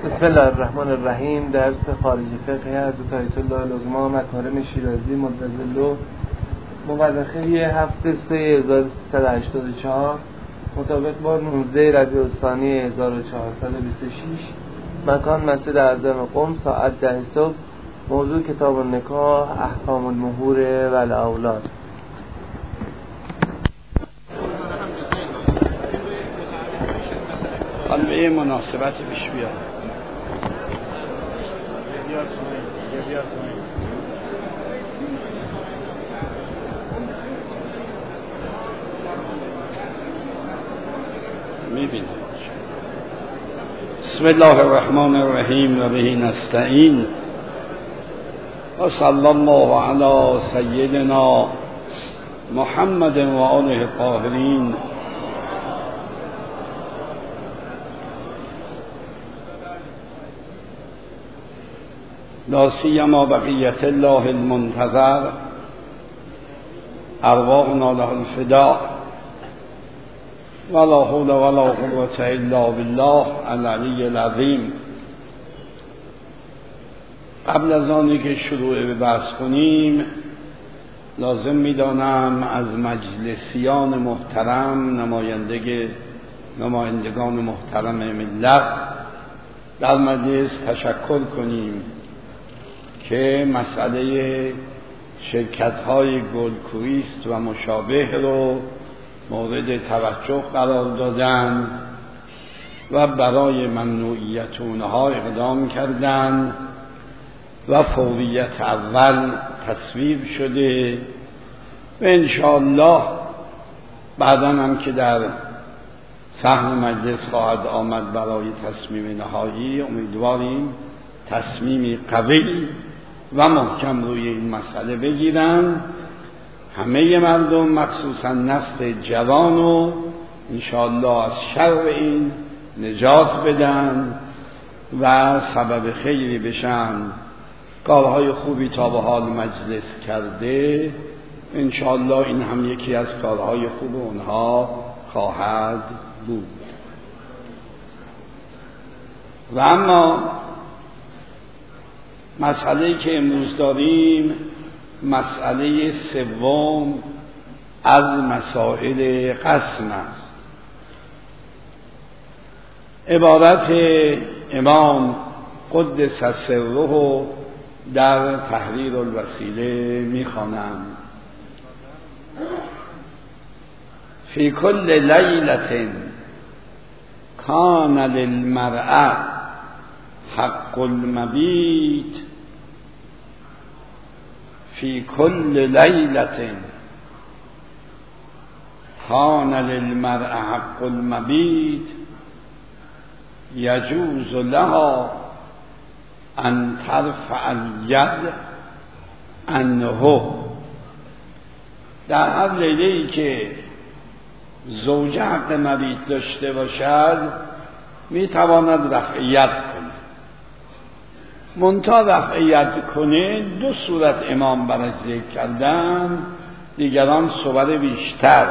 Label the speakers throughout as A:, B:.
A: بسم الله الرحمن الرحیم. درس خارج فقه حضرت آیت الله العظما مکارم شیرازی مدظله مورخه 7/3/1384 مطابق با 19 ربیع الثانی 1426. مکان مسجد اعظم قم، ساعت 10 صبح. موضوع کتاب النکاح، احکام المهور و الاولاد.
B: حالا به مناسبت پیش بیاد. میبینم. بسم الله الرحمن الرحیم و به نستعین و صلی الله علی سیدنا محمد و آله الطاهرین. لا سیما بقیت الله المنتظر، ارواحنا له الفداء، ولا حول ولا قوة الا بالله العلی العظیم. قبل از آنی که شروع به بحث کنیم، لازم می‌دانم از مجلسیان محترم، نمایندگان محترم ملت در مجلس تشکر کنیم که مسئله شرکت‌های گلکویست و مشابه رو مورد توجه قرار دادن و برای ممنوعیت اونها اقدام کردن و فوریت اول تصویب شده و انشاءالله بعداً هم که در صحن مجلس خواهد آمد برای تصمیم نهایی، امیدواریم تصمیمی قوی و محکم روی این مسئله بگیرن. همه مردم مخصوصا نسل جوانو انشاءالله از شر این نجات بدن و سبب خیری بشن. کارهای خوبی تا به حال مجلس کرده، انشاءالله این هم یکی از کارهای خوب اونها خواهد بود. و اما مسئله‌ای که امروز داریم مسئله سوم از مسائل قسم است. عبارت امام قدس سره در تحریر الوسیله می‌خوانم: فی کل لیلة کان للمرأة حق المبیت، فی کل لیلة کان للمرأة حق المبیت یجوز لها ان ترفع الید عنه. در هر لیله‌ای که زوجه حق مبیت داشته باشد میتواند رفع ید کنه. منتها رفع ید کنه دو صورت امام برای ذکر کردن، دیگران صور بیشتر.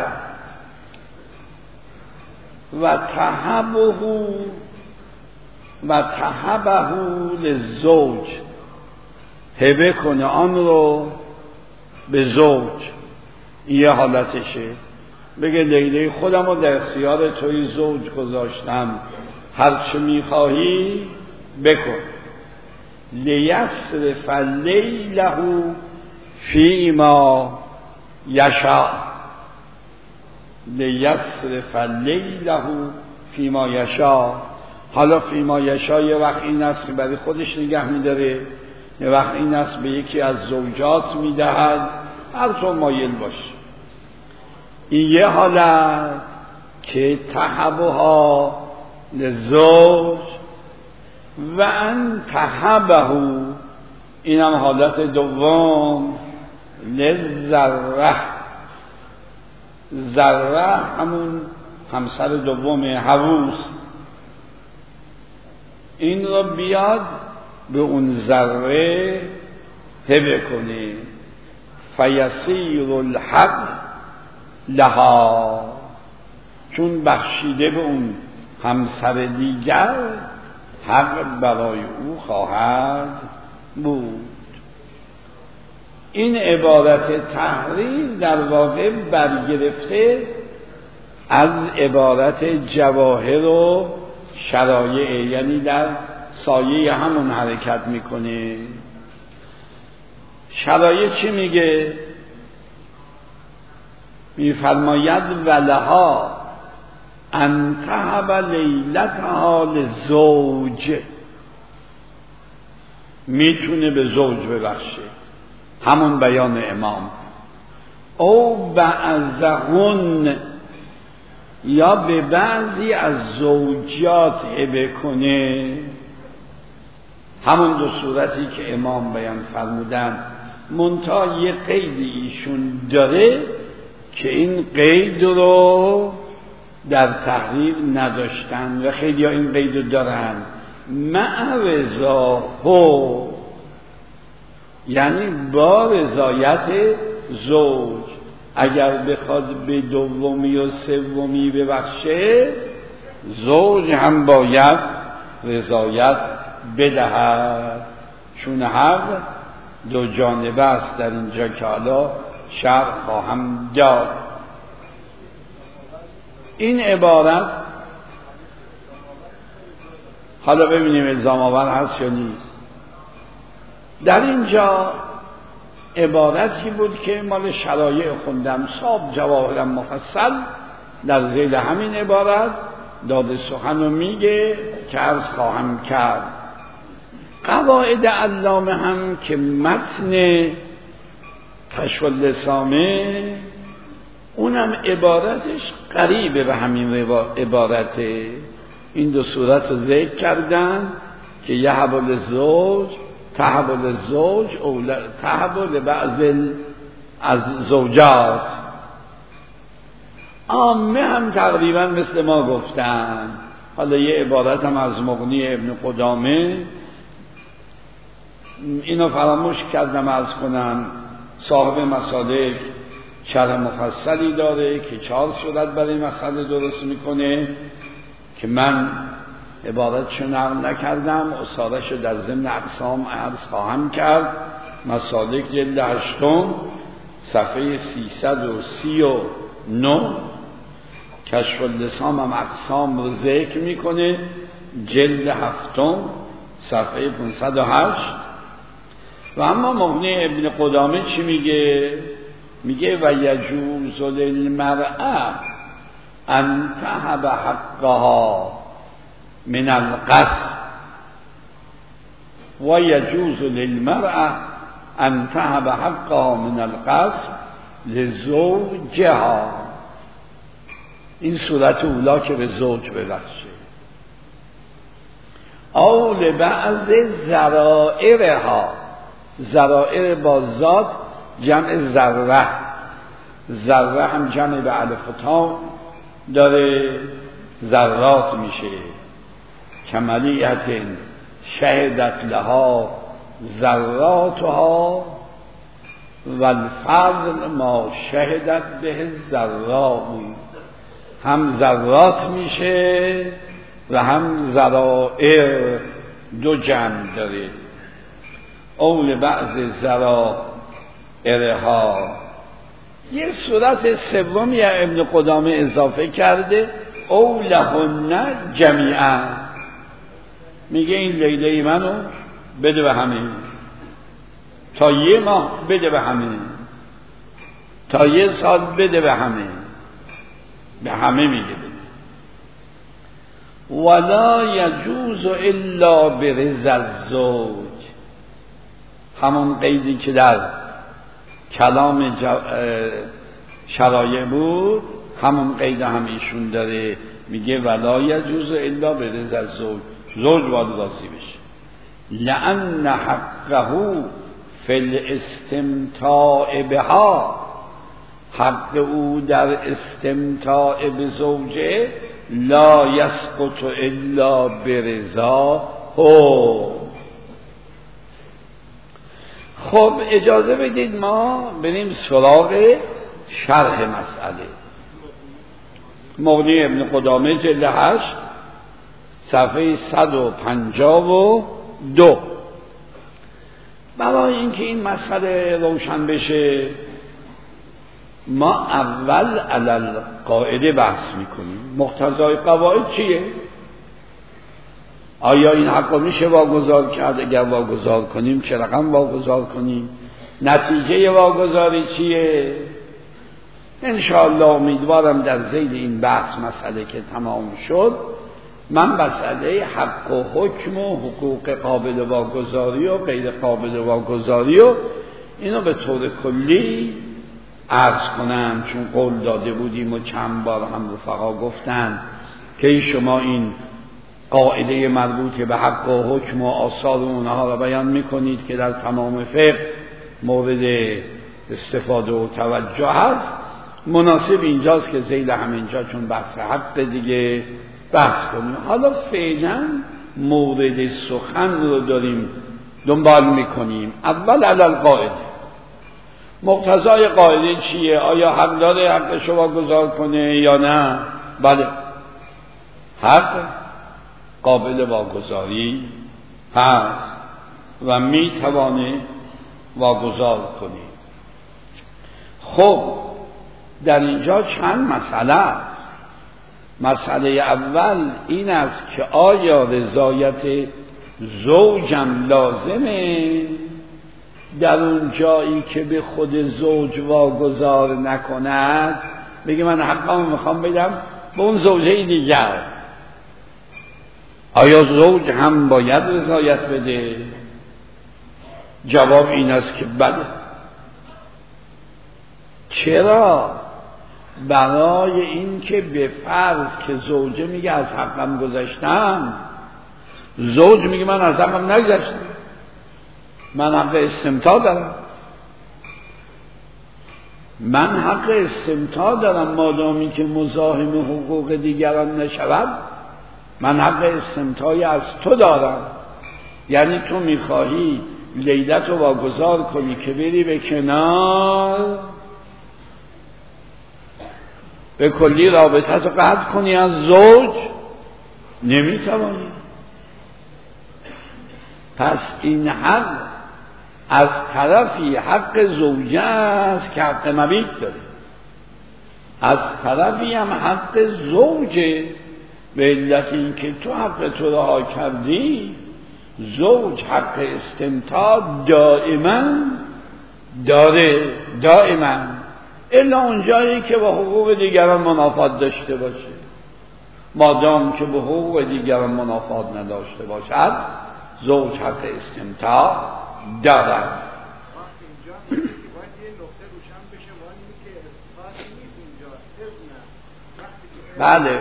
B: و تهبه للزوج، هبه کنه آن رو به زوج. یه حالتشه، بگه لیله خودم رو در اختیار توی زوج گذاشتم، هر چه میخواهی بکن. لیصرف لیله فیما یشاء، لیصرف لیله فیما یشاء. حالا فیما یشاء یه وقت این است که برای خودش نگه میداره، یه وقت این است به یکی از زوجات میدهد، هر طور مایل باشه. این یه حالت که تهبها للزوج و ان تهبه، اینم حالت دوم للذره. ذره همون همسر دوم هووس، این رو بیاد به اون ذره هبه کنه. فیصیر الحق لها، چون بخشیده به اون همسر دیگر حق برای او خواهد بود. این عبارت تحریر در واقع برگرفته از عبارت جواهر و شرایع، یعنی در سایه همون حرکت میکنه. شرایع چی میگه؟ میفرماید ولها ان تهب لیلتها لزوج، میتونه به زوج ببخشه، همون بیان امام. او بعضهن، یا به بعضی از زوجات هبه کنه، همون دو صورتی که امام بیان فرمودن. منتها یه قید ایشون داره که این قید رو در تحریر نداشتن و خیلی ها این قید رو دارن، مع رضاهو، یعنی با رضایت زوج. اگر بخواد به دومی و سومی ببخشه، زوج هم باید رضایت بدهد، چون حق دو جانبه است در اینجا که حالا شرح خواهم داد. این عبارت حالا ببینیم الزام آور هست یا نیست. در اینجا عبارتی بود که مال شرایع خوندم، صاحب جواهرم مفصل در ذیل همین عبارت داده سخن رو میگه که عرض خواهم کرد. قواعد علامه هم که متن کشف اللسامه اونم عبارتش قریبه به همین عبارته. این دو صورت رو ذکر کردن که یهب للزوج، تهب للزوج، او تهب لبعض از زوجات. عامه هم تقریبا مثل ما گفتن. حالا یه عبارت هم از مغنی ابن قدامه، اینو فراموش کردم عرض کنم، صاحب مسالک شرح مفصلی داره که 4 صورت برای مسئله درست میکنه که من عبارتشو نقل نکردم، اصارهشو در ضمن اقسام عرض خواهم کرد. مسالک جلد 8 صفحه 339. کشف اللسان هم اقسام رو ذکر میکنه، جلد 7 صفحه 508. و اما مغنی ابن قدامه چی میگه؟ میگه و یجوز للمرأة ان تهب حقها من القصد و یجوز للمرأة ان تهب حقها من القصد لزوجها. این صورت اولا که به زوج ببخشه. او لبعض ذرائرها، ذرائر با ذات جمع ذره، ذره هم جمع به الف و تا داره، ذرات میشه. کملیت شهدت لها ذراتها و الفضل ما شهدت به ذرات، هم ذرات میشه و هم ذرائر، دو جمع داره. اول بعض ذرائرها. یه صورت سومی ابن قدامه اضافه کرده، اولهن جمیعا، میگه این لیله منو بده به همه، تا یه ماه بده به همه، تا یه سال بده به همه، به همه میگه بده. ولا یجوز الا برضا الزوج، همون قیدی که در کلام شرایع بود، همون قید هم ایشون داره، میگه ولا یجوز الا برضا الزوج، زوج باید راضی بشه. لأن حقه فی الاستمتاع بها، حق او در استمتاع به زوجه لا یسقط الا برضاه. خب اجازه بدید ما بریم سراغ شرح مسئله. مغنی ابن قدامه جلد 8 صفحه 152. برای اینکه این مسئله روشن بشه ما اول علل قاعده بحث میکنیم. مقتضای قواعد چیه؟ آیا این حق میشه واگذار کرد؟ اگر واگذار کنیم چه رقم واگذار کنیم؟ نتیجه واگذاری چیه؟ انشاءالله امیدوارم در ذیل این بحث مسئله که تمام شد من مسئله حق و حکم و حقوق قابل واگذاری و غیر قابل واگذاری و اینو به طور کلی عرض کنم، چون قول داده بودیم و چند بار هم رفقا گفتن که شما این قاعده مربوط به حق و حکم و آثار اونها را بیان میکنید که در تمام فقه مورد استفاده و توجه هست. مناسب اینجاست که ذیل همینجا چون بحث حق دیگه بحث کنیم. حالا فعلا مورد سخن رو داریم دنبال میکنیم. اول علل قاعده، مقتضای قاعده چیه؟ آیا حق داره حقش رو واگذار کنه یا نه؟ بله، حق قابل واگذاری هست و میتوانه واگذار کنه. خب در اینجا چند مسئله است. مسئله اول این است که آیا رضایت زوجم لازمه در اون جایی که به خود زوج واگذار نکند، بگه من حقم میخوام بدم به اون زوجه دیگر. آیا زوج هم باید رضایت بده؟ جواب این است که بله. چرا؟ برای این که به فرض که زوجه میگه از حقم گذشتم، زوج میگه من از حقم نگذشتم، من حق استمتاع دارم، من حق استمتاع دارم مادامی که مزاحم حقوق دیگران نشود، من حق استمتاعی از تو دارم. یعنی تو میخواهی لیلت رو واگذار کنی که بری به کنار، به کلی رابطت رو قطع کنی از زوج، نمیتوانی. پس این حق از طرفی حق زوجه است که حق مبیت داره، از طرفی هم حق زوجه به علت این که تو حق تو رها کردی. زوج حق استمتاع دائما داره، دائما، الا اون جایی که با حقوق دیگران منافات داشته باشه. مادام که به حقوق دیگران منافات نداشته باشد زوج حق استمتاع دارد. بله،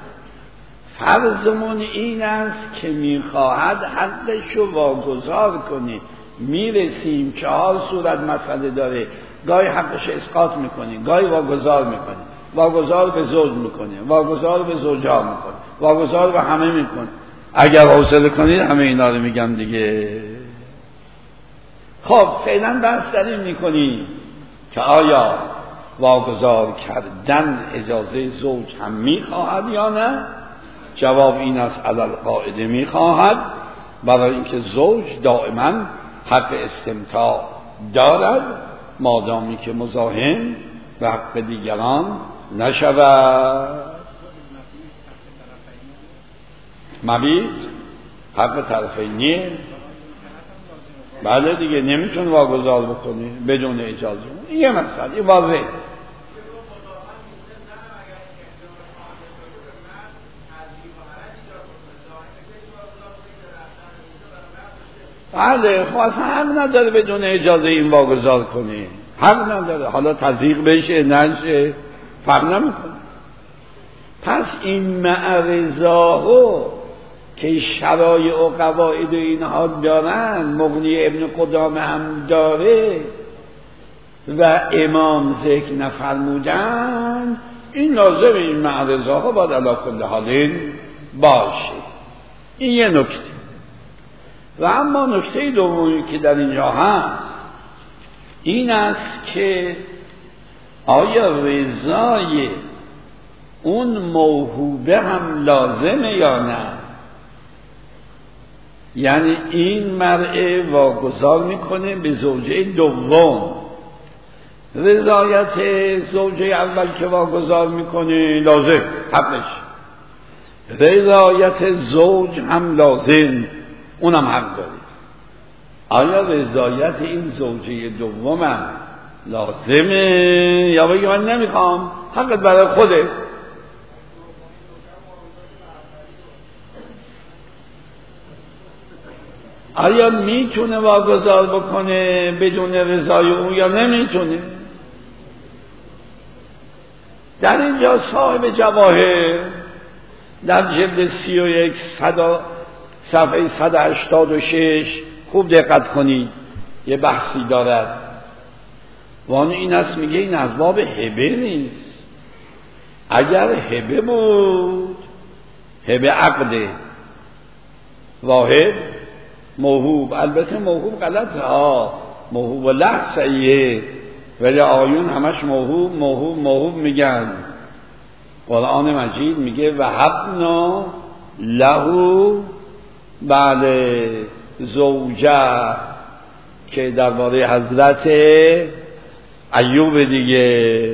B: فرضمون این است که میخواهد حقشو واگذار کنه. میرسیم 4 صورت مسئله داره، گاهی حقش اسقاط میکنه، گاهی واگذار میکنه، واگذار به زوج میکنه، واگذار به زوجها میکنه، واگذار به همه میکنه. اگر حوصله کنید همه اینا رو میگم دیگه. خب فعلا بحث در این میکنیم که آیا واگذار کردن اجازه زوج هم میخواهد یا نه؟ جواب این است علل قاعده میخواهد، برای اینکه زوج دائما حق استمتاع دارد مادامی که مزاحم به حق دیگران نشود. مبیت حق طرفینیه. بله دیگه، نمیتونه واگذار بکنه بدون اجازه. این یه مسئله واضحه. بله، خب اصلا حق نداره بدون اجازه این واگذار کنه، حق نداره. حالا تضییق بشه نشه فرق نمیکنه. پس این معرضاهو که شرایع و قواعد اینها دارن، مغنی ابن قدامه هم داره و امام ذکر نفرمودن، این لازم این معرضاها باید علی کل حال باشه. این یه نکته. و اما نکته دومی که در اینجا هست این است که آیا رضای اون موهوبه هم لازمه یا نه؟ یعنی این مرء واگذار میکنه به زوجه دوم. رضایت زوجه اول که واگذار میکنه لازم حقش، رضایت زوج هم لازم، اونم حق داره. آیا رضایت این زوجه دومم لازمه یا بگی من نمیخوام، حقت برای خوده؟ آیا میتونه واگذار بکنه بدون رضای اون یا نمیتونه؟ در اینجا صاحب جواهر در جلد 31 صفحه 186 خوب دقت کنید، یه بحثی دارد و آن این است، میگه این از باب هبه نیست. اگر هبه بود، هبه عقده، واحد موهوب، البته موهوب غلطه ها، موهوب و له صحیحه، ولی آیون همش موهوب موهوب موهوب میگن. قرآن مجید میگه وهبنا له بعد زوجه، که درباره حضرت ایوب دیگه،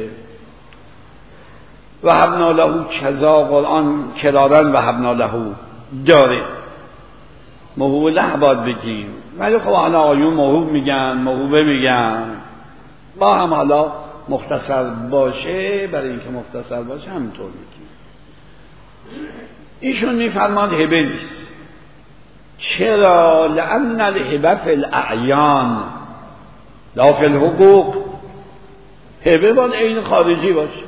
B: وهبنا له کذا، قرآن کرارن وهبنا له داره، موهوب له باید بگیم، ولی خب حالا آیون موهوب میگن، موهوبه میگن، با هم حالا مختصر باشه، برای اینکه مختصر باشه همینطور میگیم. ایشون میفرماد هبه نیست. چرا؟ لأن الهبه فی الاعیان لا فی الحقوق. هبه باید عین خارجی باشه.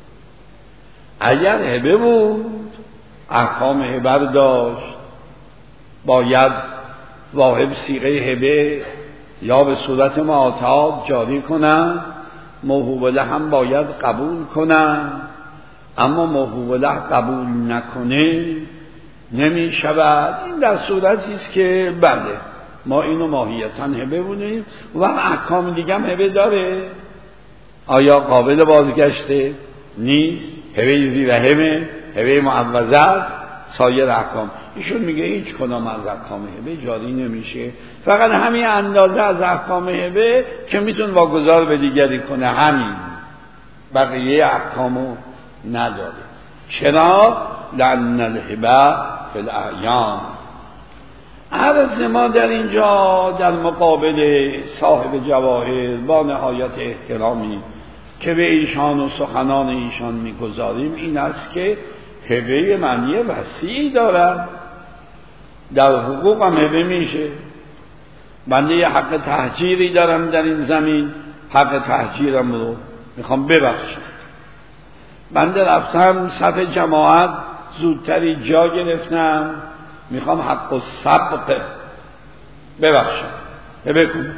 B: اگر هبه بود احکام هبه داشت، باید واهب صیغه هبه یا به صورت معتاد جاری کنن، موهوب له هم باید قبول کنن، اما موهوب له قبول نکنه نمی شود. این در صورتی است که بله ما اینو ماهیتاً هبه بودیم و احکام دیگه هم هبه داره. آیا قابل بازگشته؟ نیست. هبه زیر همه، هبه معوضه است، سایر احکام. ایشون میگه هیچ کدام از احکام هبه جاری نمیشه، فقط همین اندازه از احکام هبه که میتون واگذار به دیگری کنه، همین، بقیه احکامو نداره. چرا؟ لأن الهبه فی الاعیان. عرض ما در اینجا در مقابل صاحب جواهر با نهایت احترامی که به ایشان و سخنان ایشان میگذاریم این است که هبه معنی وسیعی دارد. در حقوق هم هبه میشه. بنده یه حق تهجیری دارم در این زمین، حق تهجیرم رو میخوام ببخشم. بنده رفتم صف جماعت زودتری جا گرفتم، میخوام حق و سبق ببخشم، هبه کنم.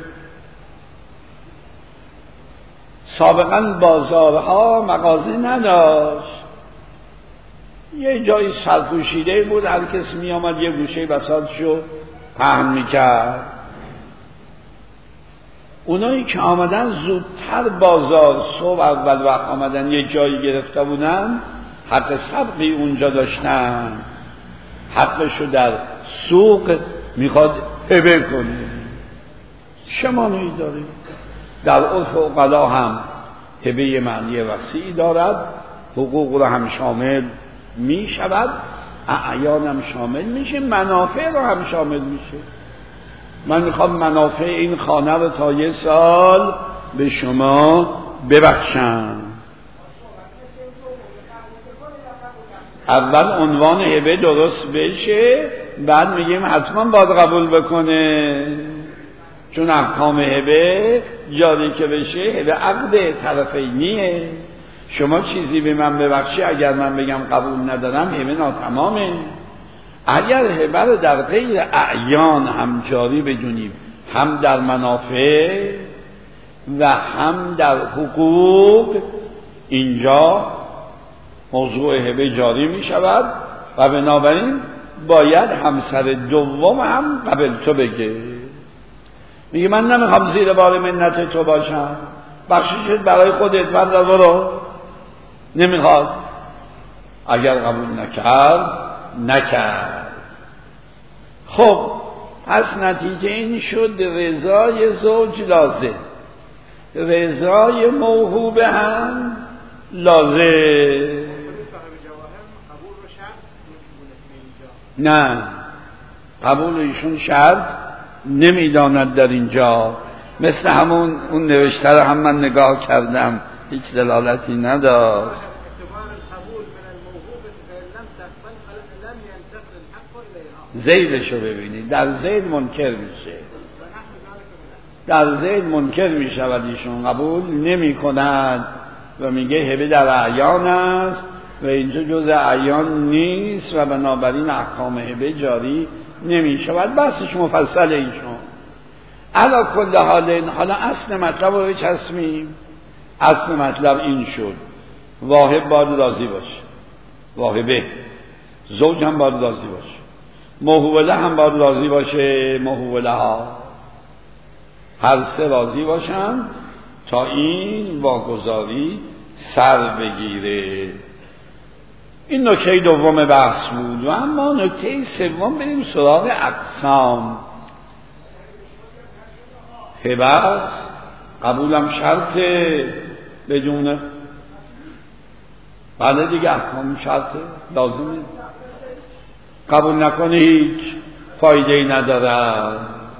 B: سابقا بازارها مغازه نداشت، یه جایی سرپوشیده بود، هر کس می آمد یه گوشه بساطشو پهن میکرد. اونایی که آمدن زودتر بازار، صبح اول وقت آمدن یه جایی گرفته بودن، حق سبقی اونجا داشتن، حقشو در سوق میخواد هبه کنه. چه معنی داره؟ در عرف عقلا هم هبه معنی وسیعی دارد، حقوق رو هم شامل می شود، اعیان هم شامل میشه، منافع رو هم شامل میشه. من میخوام منافع این خانه رو تا یه سال به شما ببخشم. اول عنوان هبه درست بشه، بعد میگیم حتما باید قبول بکنه، چون احکام هبه جاری که بشه هبه عقد طرفینیه. شما چیزی به من ببخشی، اگر من بگم قبول ندارم هبه ناتمامه. اگر هبه رو در غیر اعیان هم جاری بدونیم، هم در منافع و هم در حقوق، اینجا موضوع هبه جاری می شود و بنابراین باید همسر دوم هم قبل تو بگه. میگه من نمیخوام زیر بار منت تو باشم، بخشیشت برای خودت، بردار برو. نمیخواد. اگر قبول نکرد. خب پس نتیجه این شد رضای زوج لازم، رضای موهوبه هم لازم. نه، قبول ایشون شرط نمیداند در اینجا، مثل همون اون نوشته رو هم من نگاه کردم هیچ دلالتی نداشت. زیدشو ببینید، در زید منکر میشه، در زید منکر میشود، ایشون قبول نمی کند و میگه هبه در اعیان است و اینجا جز اعیان نیست و بنابراین احکام هبه جاری نمی شود. بحثش مفصل ایشون. علا کل حالا اصل مطلب رو بچسبیم. اصل مطلب این شد واهب باید راضی باشه، واهبه زوج هم باید راضی باشه، موهوبه هم باید راضی باشه، موهوبه ها هر سه راضی باشن تا این واگذاری سر بگیره. این نکته دوم بحث بود. و اما نکته سوم بریم سراغ اقسام. هبه قبولم شرطه بدونه، بله دیگه احکام شرطه لازمه، قبول نکنه هیچ فایده‌ای نداره.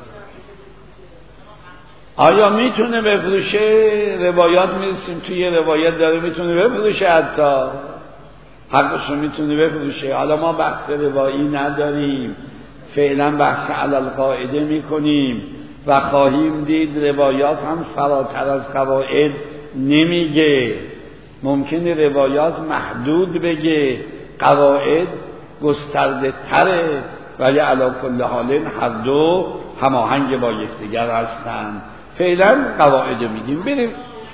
B: آیا میتونه بفروشه؟ روایات میرسیم توی روایت داره میتونه بفروشه، حتی حقش رو میتونه بفروشه. حالا ما بحث روایی نداریم، فعلا بحث علی القاعده میکنیم و خواهیم دید روایات هم فراتر از قواعد نمیگه. ممکنه روایات محدود بگه، قواعد گسترده تره، ولی علی کل حال هر دو هماهنگ با یکدیگر هستند. فعلا قواعد میگیم. بریم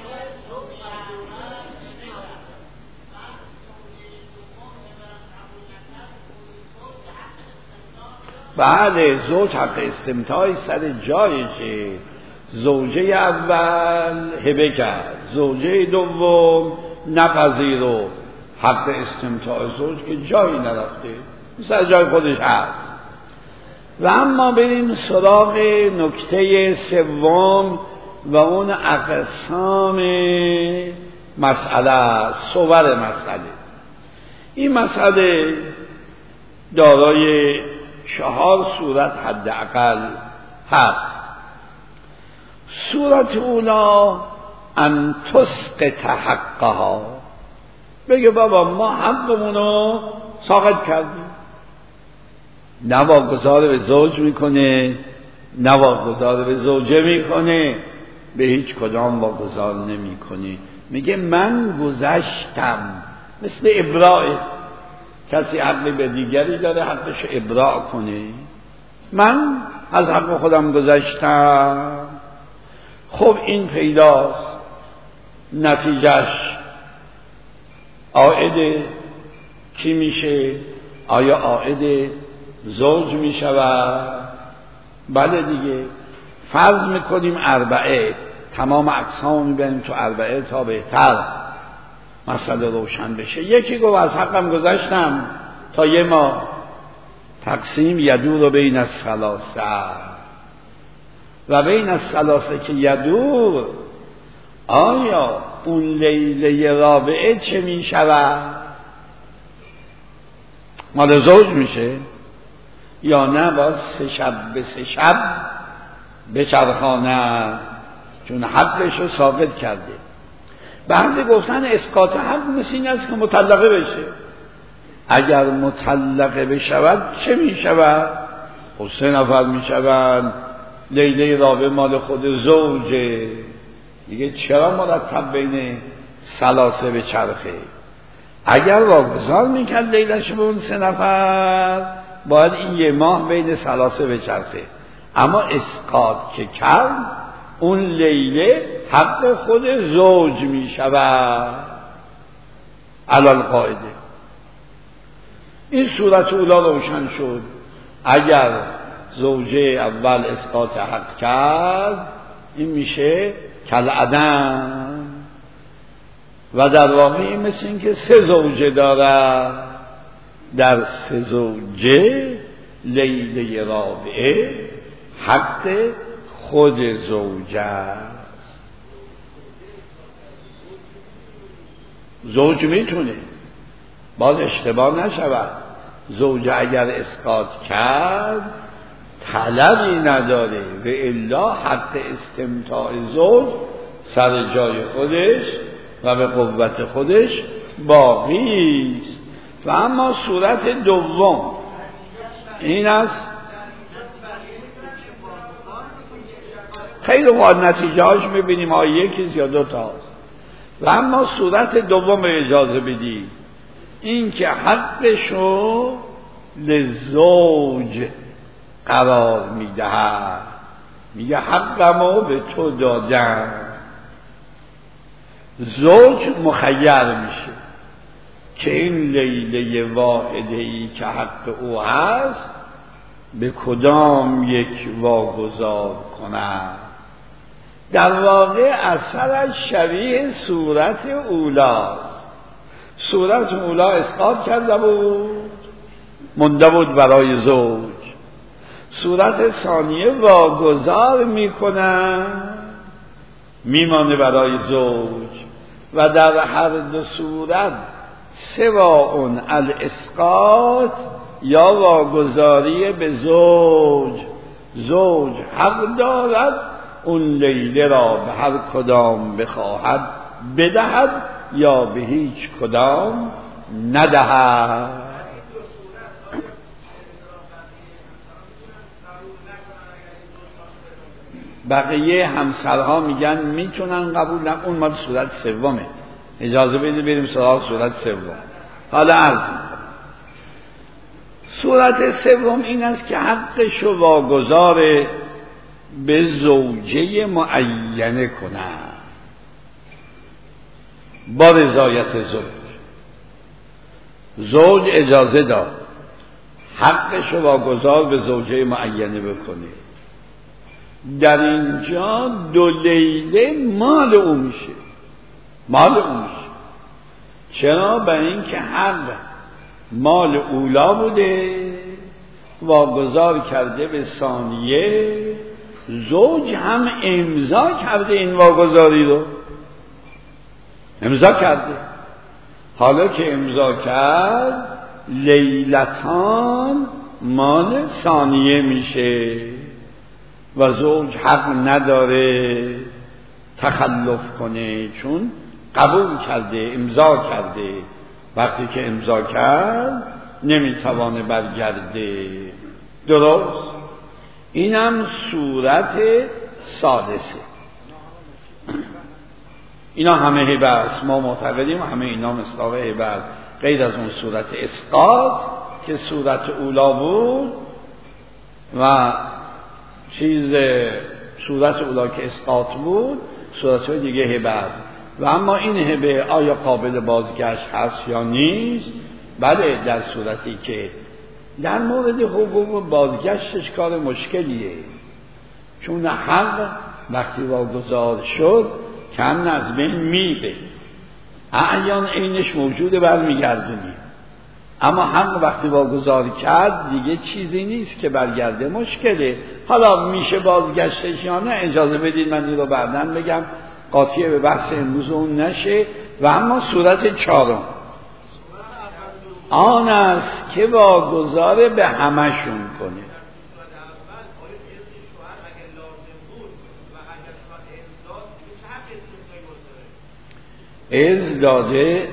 B: بعد زوج حق استمتاع سر جایشه. زوجه اول هبه کرد، زوجه دوم نپذیرو، حق استمتاع زوج که جایی نرفته، سر جای خودش هست. و اما بریم سراغ نکته سوم و اون اقسام مسئله، صور مسئله. این مسئله دارای 4 صورت حداقل هست. صورت اولا ان تسقط حقها، بگه بابا ما حقمونو ساقط کردیم، نه واگذار به زوج میکنه نه واگذار به زوجه میکنه، به هیچ کدام واگذار نمیکنه. میگه من گذشتم، مثل ابراء، کسی حقی به دیگری داره حقش ابراء کنه، من از حق خودم گذشتم. خب این پیداست، نتیجهش عائد کی میشه؟ آیا عائد زوج میشود؟ بله دیگه. فرض میکنیم 4، تمام اقسام میبریم تو 4 تا بهتر مسئله روشن بشه. یکی گفت از حقم گذشتم تا 1 ماه، تقسیم یدور بین الثلاثه، و بین الثلاثه که یدور، آیا اون لیله رابعه چه میشود؟ مال زوج میشه یا نه باید 3 شب به 3 شب بچرخانه، چون حقش رو ثابت کرده. بعضی گفتن اسقاط حق مثل این است که مطلقه بشه. اگر مطلقه بشود چه میشود؟ خب 3 نفر میشوند، لیله رابعه مال خود زوجه دیگه، چرا مرتب بین ثلاثه به چرخه؟ اگر واگذار میکرد لیلهش به اون 3 نفر، باید این 1 ماه بین ثلاثه به چرخه. اما اسقاط که کرد، اون لیله حق خود زوج میشود علی القاعده. این صورت اولا روشن شد. اگر زوجه اول اسقاط حق کرد، این میشه کالعدم، و در واقع این مثل این که 3 زوجه داره، در 3 زوجه لیله رابعه حق خود زوج است. زوج میتونه، باز اشتباه نشود، زوج اگر اسقاط کرد طلبی نداره و الا حق استمتاع زوج سر جای خودش و به قوت خودش باقی است. و اما صورت دوم این است، خیلی خواد نتیجه هاش میبینیم ها یکیست یا دوتاست. و اما صورت دوم اجازه بدید، این که حقشو لزوج قرار میدهد، میگه حقمو به تو دادم. زوج مخیر میشه که این لیله واحده ای که حق او هست به کدام یک واگذار کند. در واقع اثرش شبیه صورت اولاست. صورت اولا اسقاط کرده بود، مونده بود برای زوج. صورت ثانیه واگذار میکنن، میمانه برای زوج. و در هر دو صورت سواء الاسقاط یا واگذاری به زوج، زوج حق دارد اون لیله را به هر کدام بخواهد بدهد یا به هیچ کدام ندهد. بقیه همسرها میگن میتونن قبول نکنن، اون مال صورت سومه. اجازه بدید بریم سراغ صورت سوم. حالا عرض میکنم صورت سوم این است که حقشو واگذار به زوجه معینه کنند با رضایت زوج. زوج اجازه داد حقشو واگذار به زوجه معینه بکنه. در اینجا دو لیله مال او میشه، مال او میشه. چرا؟ برای اینکه حق مال اولا بوده، واگذار کرده به ثانیه، زوج هم امضا کرده این واگذاری رو، امضا کرده. حالا که امضا کرد لیلتان مال ثانیه میشه و زوج حق نداره تخلف کنه، چون قبول کرده، امضا کرده. وقتی که امضا کرد نمیتوانه برگرده. درست؟ اینم صورت سادسه. اینا همه هبه است، ما معتقدیم همه اینا مصداق هبه است، غیر از اون صورت اسقاط که صورت اولا بود و صورت اولا که اسقاط بود، صورت دیگه هبه است. و اما این هبه آیا قابل بازگشت هست یا نیست؟ بله، در صورتی که در مورد حقوق بازگشتش کار مشکلیه، چون حق وقتی واگذار شد کم از بین میره، اعیان عینش موجوده برمیگردونیم. اما حق وقتی واگذار کرد دیگه چیزی نیست که برگرده، مشکله. حالا میشه بازگشتش یا نه اجازه بدید من این رو بعداً بگم، قاطیه به بحث امروز اون نشه. و اما صورت چهارم آن است که واگذار به همشون کنه. از داده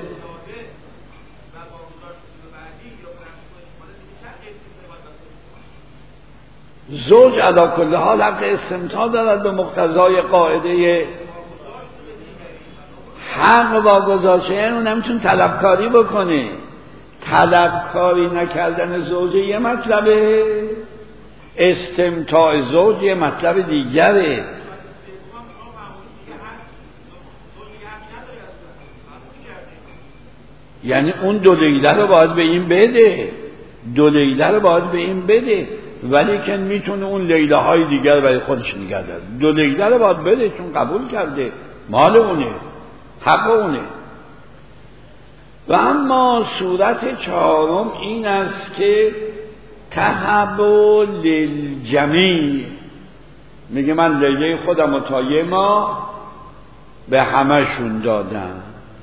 B: زوج علی کل حال حق استمتاع دارد به مقتضای قاعده حق واگذار، یعنی اون نمیتونه طلبکاری بکنه. طلبکاری نکردن زوج یه مطلبه، استمتاع زوج یه مطلب دیگره. یعنی اون دو لیله رو باید به این بده، دو لیله رو باید به این بده، ولی که میتونه اون لیله های دیگر برای خودش نگه داره. دو لیله رو باید بده چون قبول کرده، مال اونه، حق اونه. و اما صورت چهارم این است که تهب للجمیع میگه من لیله خودم رو تا یه ماه به همه‌شون دادم.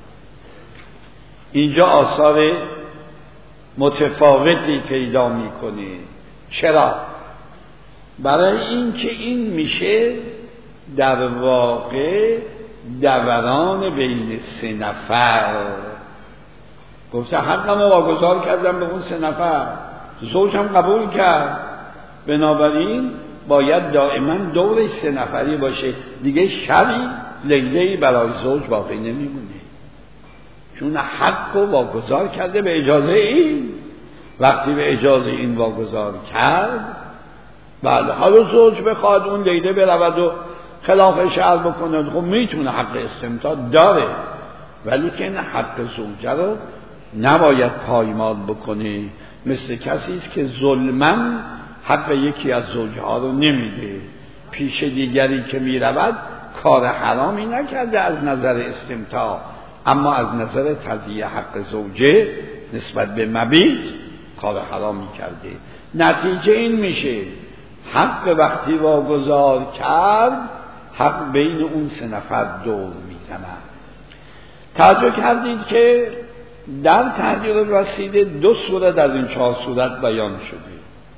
B: اینجا آثار متفاوتی پیدا میکنه. چرا؟ برای اینکه این میشه در واقع دوران بین 3 نفر. گفته حقم رو واگذار کردم به اون 3 نفر، زوجم قبول کرد، بنابراین باید دائما دور 3 نفری باشه. دیگه شبی لیله‌ای برای زوج باقی نمیمونه، چون حق رو واگذار کرده به اجازه این. وقتی به اجازه این واگذار کرد، بله حالا زوج بخواد اون لیله برود و خلاف شرع بکنه، خب میتونه، حق استمتاع داره، ولی که این حق زوجه رو نباید پایمال بکنه. مثل کسی است که ظلماً حق یکی از زوجها رو نمیده، پیش دیگری که میرود کار حرامی نکرده از نظر استمتاع، اما از نظر تضییع حق زوجه نسبت به مبیت کار حرامی کرده. نتیجه این میشه حق وقتی واگذار کرد، حق بین اون 3 نفر دور میزند. توجه کردید که در تحریر الرصید 2 صورت از این 4 صورت بیان شده.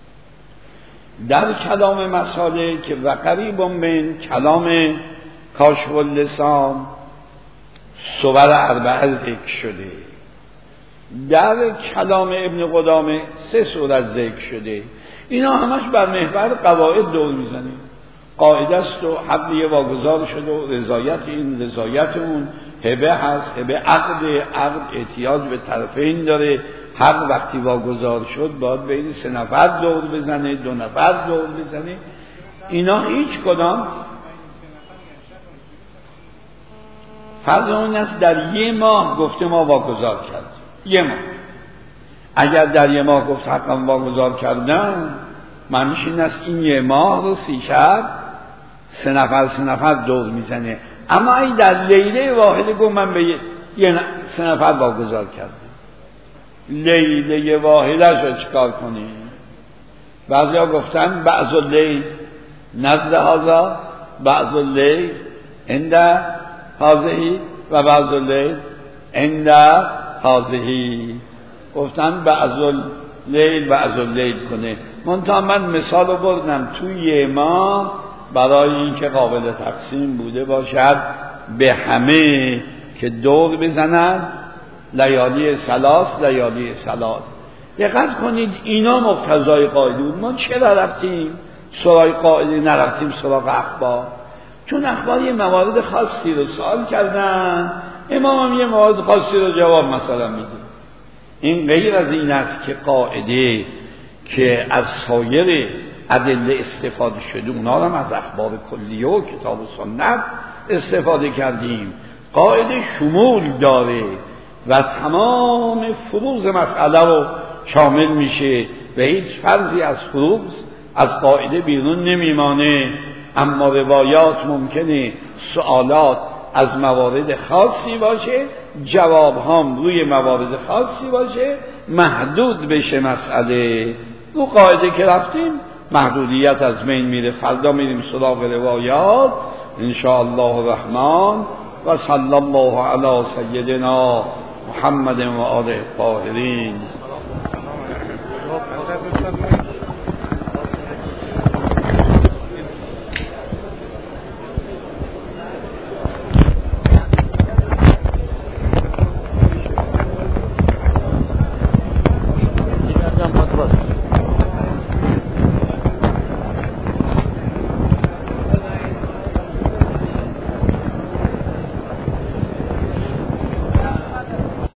B: در کلام مساله که و قریب من کلام کاشف اللسان صور 4 ذکر شده. در کلام ابن قدامه 3 صورت ذکر شده. اینا همش بر محور قواعد دور میزنه. قاعده است و حق یه واگذار شده و رضایت این رضایت اون، هبه هست، هبه عقد احتیاج به طرفین داره. حق وقتی واگذار شد باید بین 3 نفر دور بزنه، 2 نفر دور بزنه. اینا هیچ کدام فرض اون است در 1 ماه گفته ما واگذار کرد. 1 ماه اگر در 1 ماه گفت حقم واگذار کردن، معنیش این است این 1 ماه رو 30 شب 3 نفر دور میزنه. اما این در لیله واحده گفت من به 3 نفر واگذار کردم. لیله واحده رو چکار کنیم؟ بعضی ها گفتن بعض اللیل نزد هذا، بعض اللیل عند هذه و بعض اللیل عند هذه. گفتن بعض اللیل کنه. منتها من مثال رو بردم توی 1 ماه برای اینکه قابل تقسیم بوده باشد به همه که دور بزنن لیالی ثلاث. دقت کنید اینا مقتضای قاعده بود. ما چرا رفتیم سراغ قاعده نرفتیم سراغ اخبار؟ چون اخبار یه موارد خاصی رو سوال کردن، امام هم یه موارد خاصی رو جواب مثلا میده. این غیر از این است که قاعده که از سایر ادله استفاده شده اونا هم از اخبار کلیه و کتاب و سنت استفاده کردیم. قاعده شمول داره و تمام فروض مسئله رو شامل میشه و هیچ فرضی از فروض از قاعده بیرون نمیمانه. اما روایات ممکنه سوالات از موارد خاصی باشه، جواب هم روی موارد خاصی باشه، محدود بشه مسئله. رو قاعده که رفتیم محدودیت از بین میره. فردا میریم سراغ روایات انشاءالله الرحمن. و صلی الله علی سیدنا محمد و آله الطاهرین.